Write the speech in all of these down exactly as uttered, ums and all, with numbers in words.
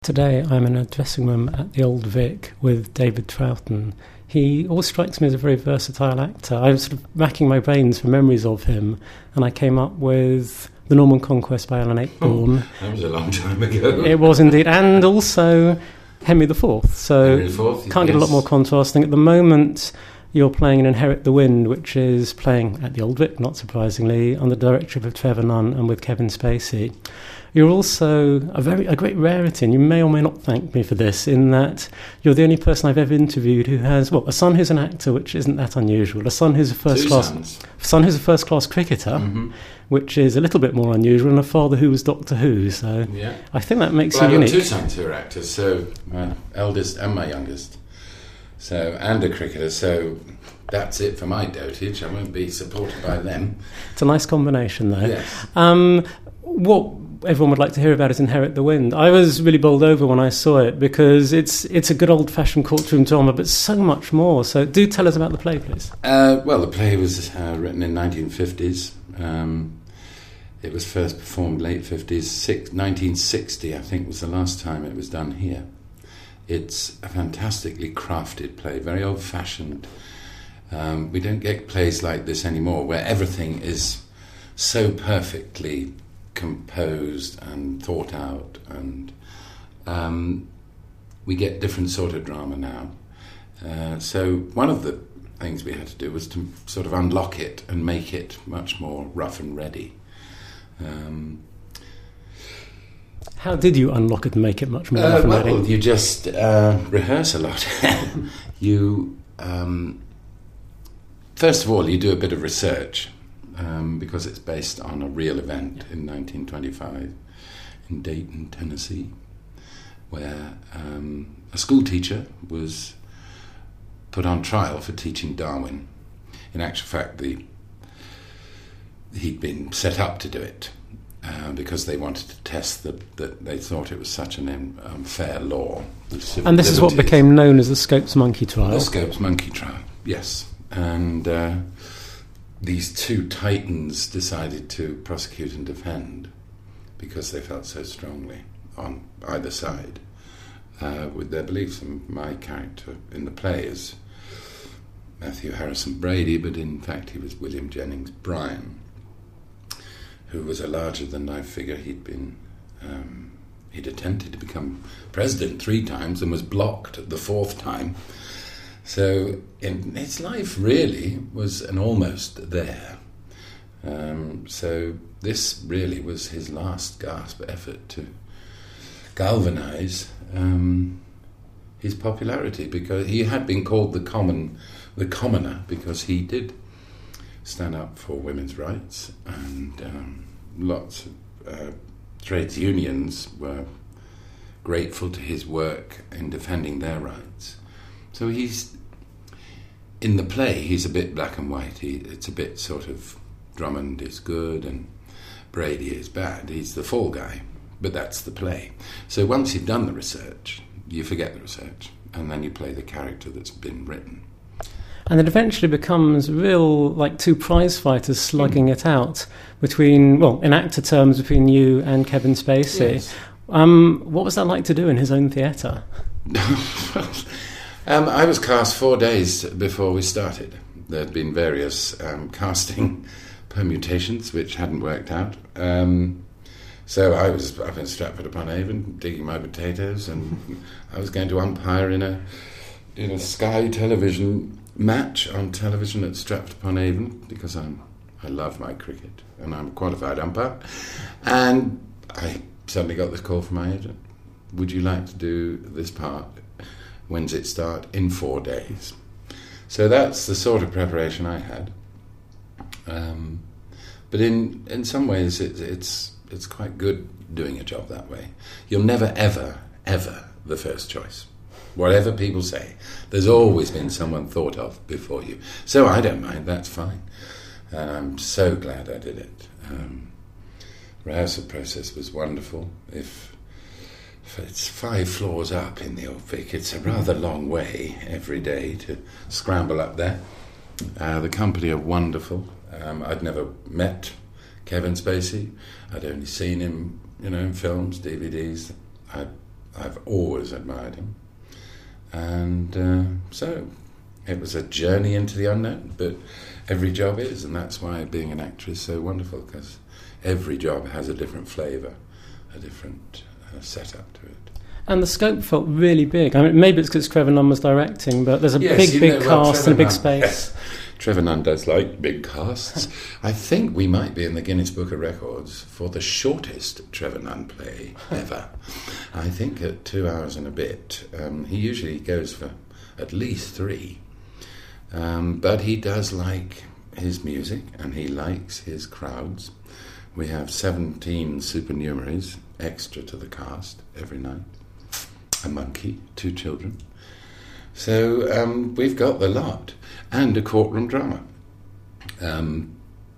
Today I'm in a dressing room at the Old Vic with David Troughton. He always strikes me as a very versatile actor. I was sort of racking my brains for memories of him, and I came up with The Norman Conquest by Alan Ayckbourn. Oh, that was a long time ago. It was indeed, and also Henry the Fourth. So Henry the Fourth, can't yes. get a lot more contrasting. At the moment, you're playing in Inherit the Wind, which is playing at the Old Vic, not surprisingly, under the directorship of Trevor Nunn and with Kevin Spacey. You're also a very a great rarity, and you may or may not thank me for this, in that you're the only person I've ever interviewed who has, well, a son who's an actor, which isn't that unusual, a son who's a first Two class sons. son who's a first class cricketer, Mm-hmm. which is a little bit more unusual, and a father who was Doctor Who. So Yeah. I think that makes Well, you I've got unique. two sons who are actors, so my eldest and my youngest, so and a cricketer. So that's it for my dotage. I won't be supported by them. It's a nice combination, though. Yes. Um, what everyone would like to hear about is Inherit the Wind. I was really bowled over when I saw it because it's it's a good old-fashioned courtroom drama, but so much more. So do tell us about the play, please. Uh, well, the play was uh, written in nineteen fifties. Um, it was first performed late fifties. Six, nineteen sixty, I think, was the last time it was done here. It's a fantastically crafted play, very old-fashioned. Um, we don't get plays like this anymore, where everything is so perfectly composed and thought out, and um, we get different sort of drama now. Uh, so one of the things we had to do was to sort of unlock it and make it much more rough and ready. Um, How did you unlock it and make it much more uh, rough and well, ready? you just uh, rehearse a lot. you um, first of all, you do a bit of research. Um, because it's based on a real event in nineteen twenty-five in Dayton, Tennessee, where um, a school teacher was put on trial for teaching Darwin. In actual fact, the, he'd been set up to do it uh, because they wanted to test the, that they thought it was such an unfair law. And this is what became known as the Scopes Monkey Trial. The Scopes Monkey Trial, yes. And Uh, these two titans decided to prosecute and defend because they felt so strongly on either side uh, with their beliefs. And my character in the play is Matthew Harrison Brady, but in fact he was William Jennings Bryan, who was a larger-than-life figure. He'd been um, he'd attempted to become president three times and was blocked at the fourth time. So in his life really was an almost there. Um, so this really was his last gasp effort to galvanise um, his popularity, because he had been called the common, the commoner, because he did stand up for women's rights, and um, lots of uh, trades unions were grateful to his work in defending their rights. So he's, in the play, he's a bit black and white. He, it's a bit sort of Drummond is good and Brady is bad. He's the fall guy, but that's the play. So once you've done the research, you forget the research, and then you play the character that's been written. And it eventually becomes real, like two prize fighters slugging mm. it out between, well, in actor terms, between you and Kevin Spacey. Yes. Um, what was that like to do in his own theatre? Um, I was cast four days before we started. There had been various um, casting permutations which hadn't worked out. Um, so I was up in Stratford-upon-Avon digging my potatoes, and I was going to umpire in a in a Sky television match on television at Stratford-upon-Avon, because I'm I love my cricket and I'm a qualified umpire. And I suddenly got this call from my agent. Would you like to do this part? When's it start? In four days. So that's the sort of preparation I had. Um, but in in some ways, it, it's it's quite good doing a job that way. You're never, ever, ever the first choice. Whatever people say, there's always been someone thought of before you. So I don't mind. That's fine. And I'm so glad I did it. Um, rehearsal process was wonderful. If It's five floors up in the Old Vic. It's a rather long way every day to scramble up there. Uh, the company are wonderful. Um, I'd never met Kevin Spacey. I'd only seen him, you know, in films, D V Ds. I I've always admired him. And uh, so it was a journey into the unknown, but every job is, and that's why being an actor is so wonderful, because every job has a different flavour, a different uh, setup to it. And the scope felt really big. I mean, maybe it's because Trevor Nunn was directing, but there's a yes, big, big know, well, cast Trevor and a big Nunn, space. Yes. Trevor Nunn does like big casts. I think we might be in the Guinness Book of Records for the shortest Trevor Nunn play ever. I think at two hours and a bit. Um, he usually goes for at least three. Um, but he does like his music, and he likes his crowds. We have seventeen supernumeraries extra to the cast every night. A monkey, two children. So um, we've got the lot. And a courtroom drama. Um,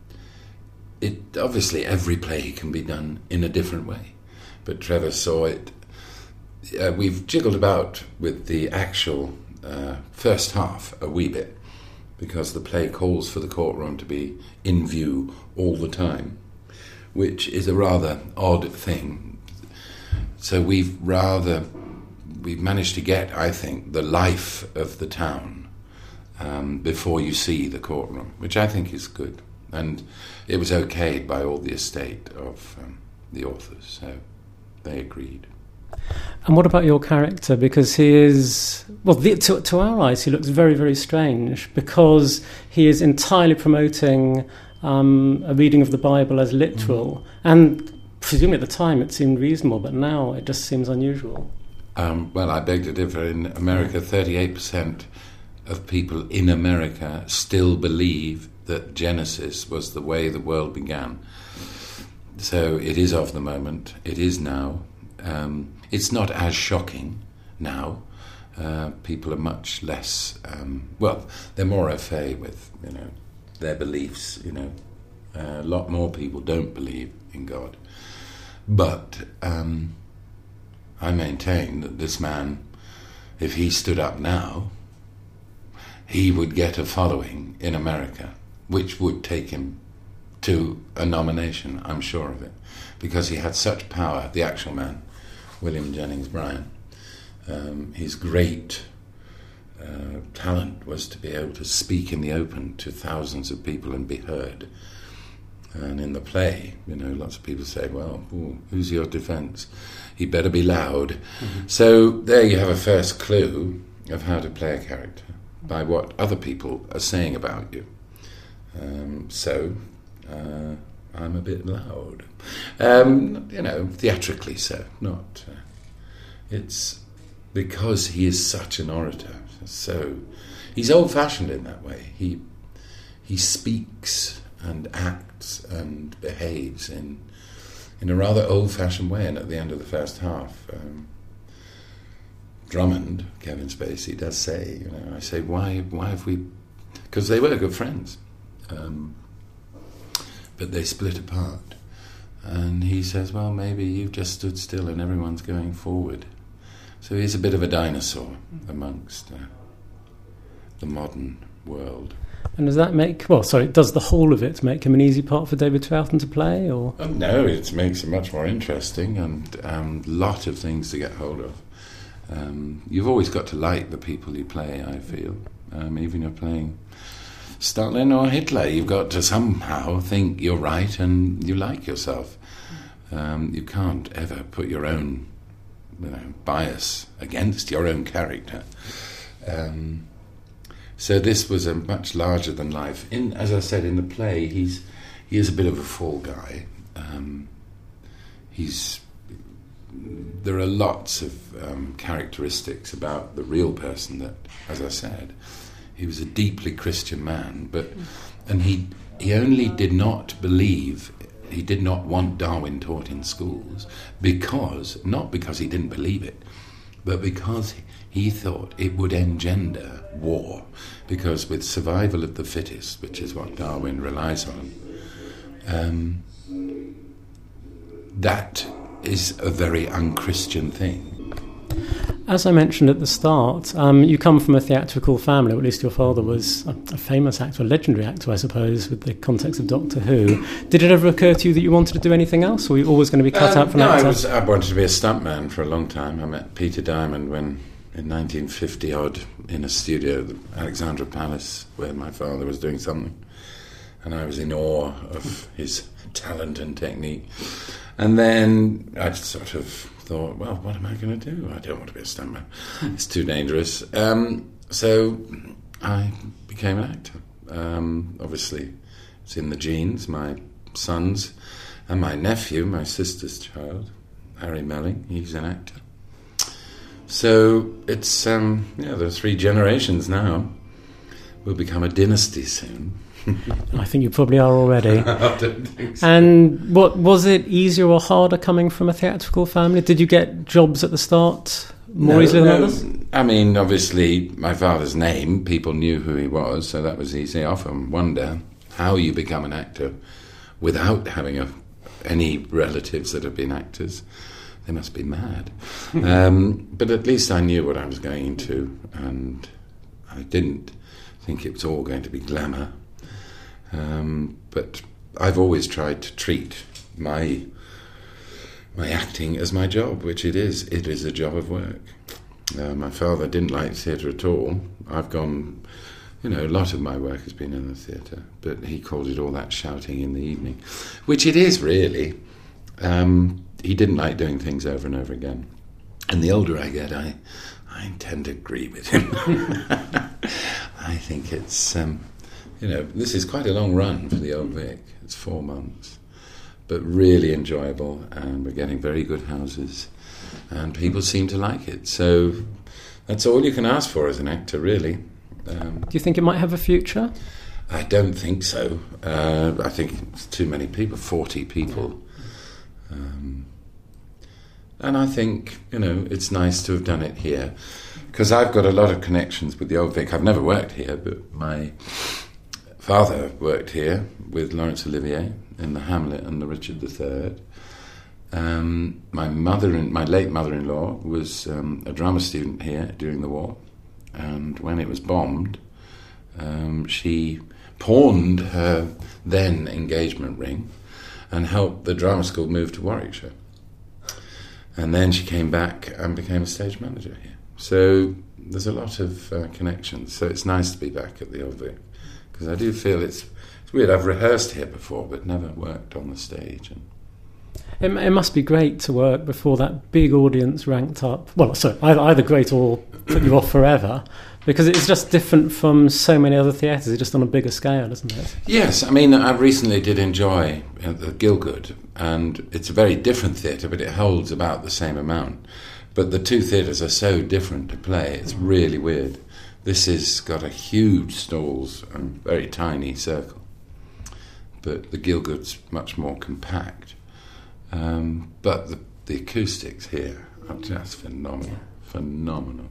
it obviously, every play can be done in a different way. But Trevor saw it. Uh, we've jiggled about with the actual uh, first half a wee bit, because the play calls for the courtroom to be in view all the time, which is a rather odd thing. So we've rather, we've managed to get, I think, the life of the town um, before you see the courtroom, which I think is good. And it was okayed by all the estate of um, the authors, so they agreed. And what about your character? Because he is, well, the, to, to our eyes, he looks very, very strange, because he is entirely promoting um, a reading of the Bible as literal. Mm. And presumably at the time it seemed reasonable, but now it just seems unusual. Um, well, I beg to differ. In America, thirty-eight percent of people in America still believe that Genesis was the way the world began. So it is of the moment. It is now. Um, it's not as shocking now. Uh, people are much less, um, well, they're more au fait with, you know, their beliefs, you know. Uh, a lot more people don't believe in God. But um, I maintain that this man, if he stood up now, he would get a following in America, which would take him to a nomination, I'm sure of it, because he had such power, the actual man, William Jennings Bryan. Um, his great uh, talent was to be able to speak in the open to thousands of people and be heard. And in the play, you know, lots of people say, well, ooh, who's your defence? He better be loud. Mm-hmm. So there you have a first clue of how to play a character, by what other people are saying about you. Um, so uh, I'm a bit loud. Um, you know, theatrically so, not... Uh, it's because he is such an orator. So he's old-fashioned in that way. He he speaks and acts and behaves in in a rather old-fashioned way. And at the end of the first half, um, Drummond, Kevin Spacey, does say, you know, I say, why why have we... Because they were good friends. Um, but they split apart. And he says, well, maybe you've just stood still and everyone's going forward. So he's a bit of a dinosaur amongst uh, the modern world. And does that make, well, sorry, does the whole of it make him an easy part for David Troughton to play? Or oh, no, it makes it much more interesting, and a um, lot of things to get hold of. Um, you've always got to like the people you play, I feel. Um, even if you're playing Stalin or Hitler, you've got to somehow think you're right and you like yourself. Um, you can't ever put your own, you know, bias against your own character. Um, so this was a much larger than life. In, as I said, in the play, he's he is a bit of a fall guy. Um, he's there are lots of um, characteristics about the real person that, as I said, he was a deeply Christian man, but and he he only did not believe. He did not want Darwin taught in schools because, not because he didn't believe it, but because he thought it would engender war. Because with survival of the fittest, which is what Darwin relies on, um, that is a very unchristian thing. As I mentioned at the start, um, you come from a theatrical family, or at least your father was a, a famous actor, a legendary actor, I suppose, with the context of Doctor Who. Did it ever occur to you that you wanted to do anything else, or were you always going to be cut um, out for no, an actor? I, was, I wanted to be a stuntman for a long time. I met Peter Diamond when, in nineteen fifty odd, in a studio, the Alexandra Palace, where my father was doing something. And I was in awe of his talent and technique. And then I sort of thought, well, what am I going to do? I don't want to be a stuntman. It's too dangerous. Um, so I became an actor. Um, obviously, it's in the genes. My sons and my nephew, my sister's child, Harry Melling, he's an actor. So it's, um, yeah, there are three generations now. We'll become a dynasty soon. I think you probably are already. I don't think so. And what was it easier or harder coming from a theatrical family? Did you get jobs at the start more no, easily than no. others? I mean, obviously, my father's name, people knew who he was, so that was easy. I often wonder how you become an actor without having a, any relatives that have been actors. They must be mad. um, but at least I knew what I was going into, and I didn't think it was all going to be glamour. Um, but I've always tried to treat my my acting as my job, which it is. It is a job of work. Uh, my father didn't like theatre at all. I've gone, you know, a lot of my work has been in the theatre, but he called it all that shouting in the evening, which it is really. Um, he didn't like doing things over and over again. And the older I get, I, I tend to agree with him. I think it's... Um, You know, this is quite a long run for the Old Vic. It's four months, but really enjoyable, and we're getting very good houses, and people seem to like it. So that's all you can ask for as an actor, really. Um, Do you think it might have a future? I don't think so. Uh, I think it's too many people, forty people. Um, and I think, you know, it's nice to have done it here, because I've got a lot of connections with the Old Vic. I've never worked here, but my... father worked here with Laurence Olivier in the Hamlet and the Richard the Third. Um, my mother, my late mother-in-law, was um, a drama student here during the war, and when it was bombed, um, she pawned her then engagement ring and helped the drama school move to Warwickshire. And then she came back and became a stage manager here. So there's a lot of uh, connections. So it's nice to be back at the Old Vic. Because I do feel it's, it's weird. I've rehearsed here before, but never worked on the stage. And It, it must be great to work before that big audience ranked up. Well, sorry, either, either great or put you off forever, because it's just different from so many other theatres. It's just on a bigger scale, isn't it? Yes, I mean, I recently did enjoy uh, the Gielgud, and it's a very different theatre, but it holds about the same amount. But the two theatres are so different to play, it's really weird. This has got a huge stalls and very tiny circle, but the Gielgud's much more compact. Um, but the, the acoustics here are just phenomenal, phenomenal.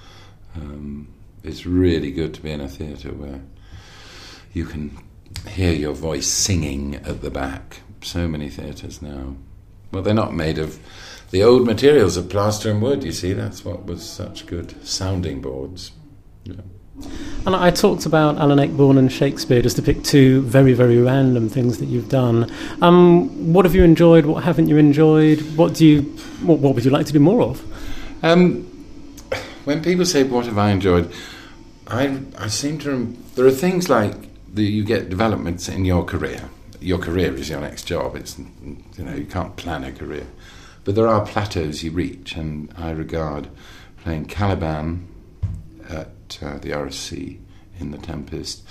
Um, it's really good to be in a theatre where you can hear your voice singing at the back. So many theatres now. Well, they're not made of the old materials of plaster and wood, you see. That's what was such good sounding boards. Yeah. And I talked about Alan Ayckbourn and Shakespeare, just to pick two very, very random things that you've done. Um, what have you enjoyed? What haven't you enjoyed? What do you? What, what would you like to do more of? Um, when people say, what have I enjoyed, I, I seem to... Rem- there are things like the, you get developments in your career. Your career is your next job. It's, you know, you can't plan a career. But there are plateaus you reach, and I regard playing Caliban at uh, the R S C in The Tempest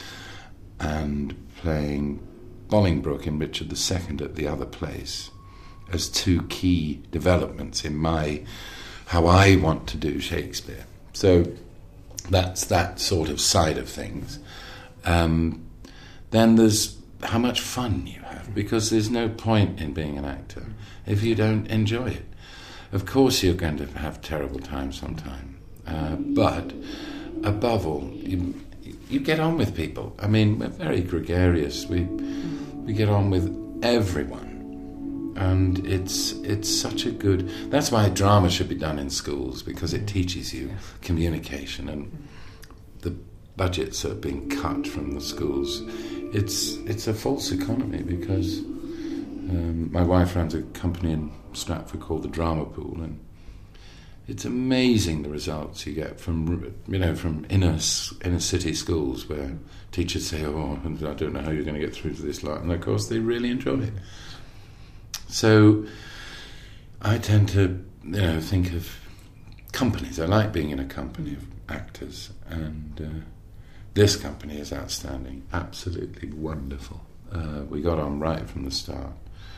and playing Bolingbroke in Richard the Second at the other place as two key developments in my how I want to do Shakespeare. So that's that sort of side of things. Um, then there's how much fun you have, because there's no point in being an actor if you don't enjoy it. Of course you're going to have terrible times sometime, uh, but above all, you, you get on with people. I mean, we're very gregarious. We we get on with everyone. and it's it's such a good. That's why drama should be done in schools, because it teaches you communication, and the budgets are being cut from the schools. It's it's a false economy, because um, my wife runs a company in Stratford called the Drama Pool, and it's amazing the results you get from, you know, from inner inner city schools where teachers say, "Oh, I don't know how you're going to get through to this lot," and of course they really enjoy it. So I tend to, you know, think of companies. I like being in a company of actors, and uh, this company is outstanding, absolutely wonderful. Uh, we got on right from the start.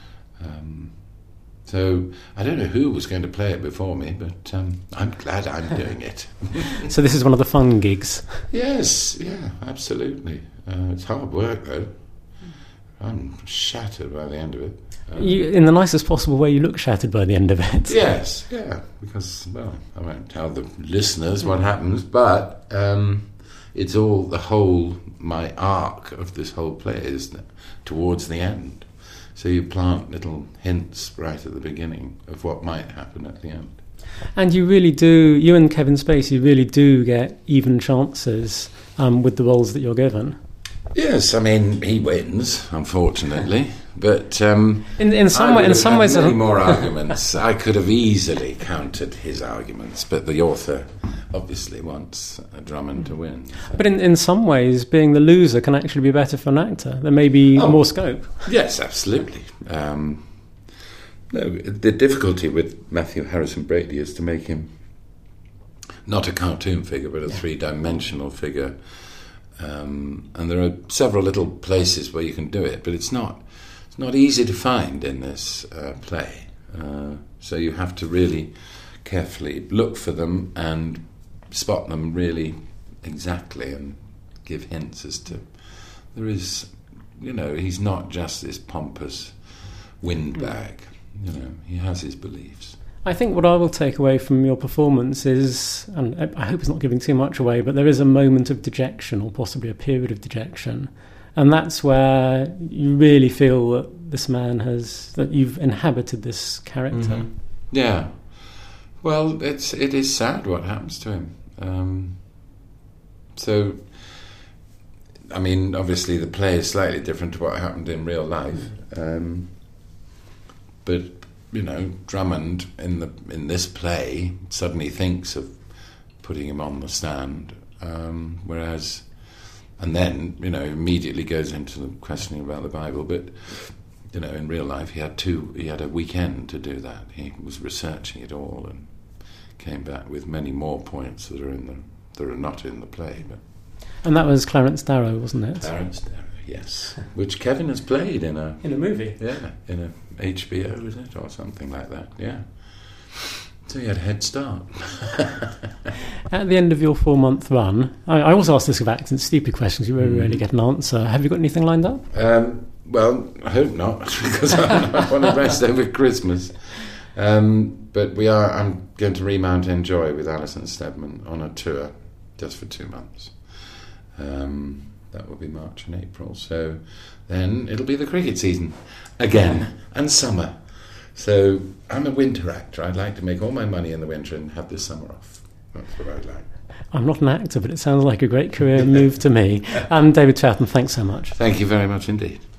Um, So I don't know who was going to play it before me, but um, I'm glad I'm doing it. So this is one of the fun gigs. Yes, yeah, absolutely. Uh, it's hard work, though. I'm shattered by the end of it. Um, You, in the nicest possible way, you look shattered by the end of it. Yes, yeah, because, well, I won't tell the listeners what happens, but um, it's all, the whole, my arc of this whole play is towards the end. So you plant little hints right at the beginning of what might happen at the end. And you really do, you and Kevin Spacey really do get even chances um, with the roles that you're given. Yes, I mean, he wins, unfortunately, but um, in, in some, way, in some ways... many more arguments. I could have easily countered his arguments, but the author obviously wants a Drummond to win. So. But in, in some ways, being the loser can actually be better for an actor. There may be oh, more scope. Yes, absolutely. Um, no, the difficulty with Matthew Harrison Brady is to make him not a cartoon figure, but a yeah. three-dimensional figure. Um, and there are several little places where you can do it, but it's not it's not easy to find in this uh, play. Uh, so you have to really carefully look for them and spot them really exactly and give hints as to there is, you know, he's not just this pompous windbag. You know, he has his beliefs. I think what I will take away from your performance is, and I hope it's not giving too much away, but there is a moment of dejection, or possibly a period of dejection, and that's where you really feel that this man has, that you've inhabited this character. Mm-hmm. Yeah. Well, it's it is sad what happens to him. Um, so, I mean, obviously the play is slightly different to what happened in real life, um, but. You know, Drummond in the in this play suddenly thinks of putting him on the stand, um, whereas, and then you know immediately goes into the questioning about the Bible. But you know, in real life, he had two. He had a weekend to do that. He was researching it all and came back with many more points that are in the that are not in the play. But and that was Clarence Darrow, wasn't it? Clarence Darrow. Yes, which Kevin has played in a in a movie. Yeah, in a H B O, is it, or something like that? Yeah. So he had a head start. At the end of your four-month run, I, I also asked this of actors, stupid questions. You rarely mm. get an answer. Have you got anything lined up? Um, well, I hope not, because I, I want to rest over Christmas. Um, but we are. I'm going to remount Enjoy with Alison Steadman on a tour, just for two months. Um, That will be March and April. So then it'll be the cricket season again, and summer. So I'm a winter actor. I'd like to make all my money in the winter and have the summer off. That's what I'd like. I'm not an actor, but it sounds like a great career move to me. Um, David Troughton, thanks so much. Thank you very much indeed.